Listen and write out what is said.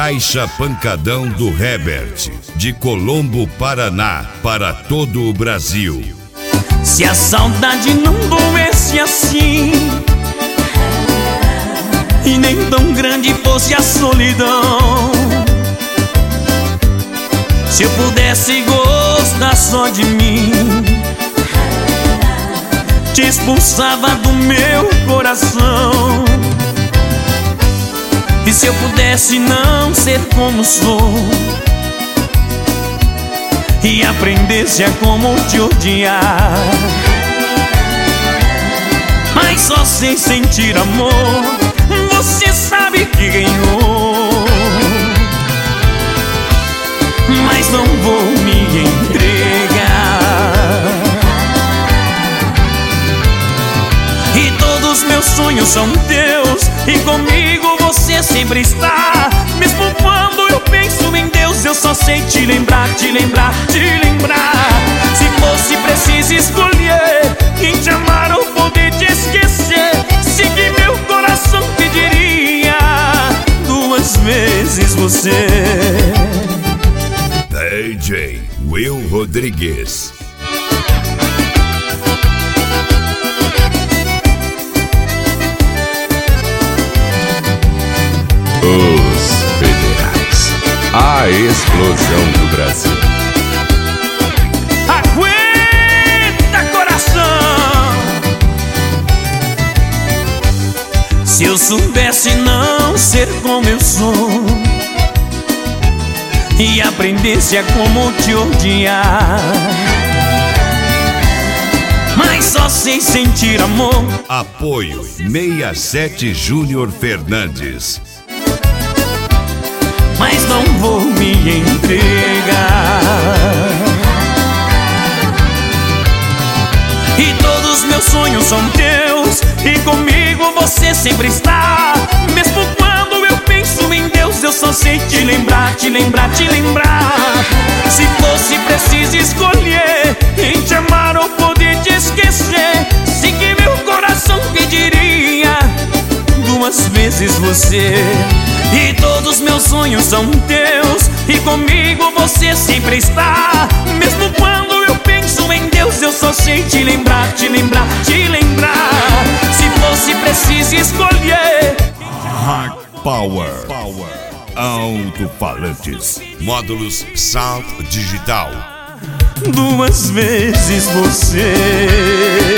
Caixa Pancadão do Herbert, de Colombo, Paraná, para todo o Brasil. Se a saudade não doesse assim, e nem tão grande fosse a solidão, se eu pudesse gostar só de mim, te expulsava do meu coração. E se eu pudesse não ser como sou, e aprendesse a como te odiar, mas só sem sentir amor, você sabe que ganhou. Mas não vou me entregar, e todos meus sonhos são teus, e comigo você sempre está. Mesmo quando eu penso em Deus, eu só sei te lembrar, te lembrar, te lembrar. Se fosse preciso escolher em te amar ou poder te esquecer, sei que meu coração pediria 2 vezes você. DJ Will Rodrigues. Os Federais, a explosão do Brasil. Aguenta, coração! Se eu soubesse não ser como eu sou, e aprendesse a como te odiar, mas só sei sentir amor. Apoio 67 Júnior Fernandes. Mas não vou me entregar, e todos meus sonhos são teus, e comigo você sempre está. Mesmo quando eu penso em Deus, eu só sei te lembrar, te lembrar, te lembrar. Se fosse preciso escolher em te amar ou poder te esquecer, sei que meu coração pediria 2 vezes você. E todos meus sonhos são teus, e comigo você sempre está. Mesmo quando eu penso em Deus, eu só sei te lembrar, te lembrar, te lembrar. Se fosse preciso escolher. Hard Power. Alto-falantes. Módulos Sound Digital. 2 vezes você.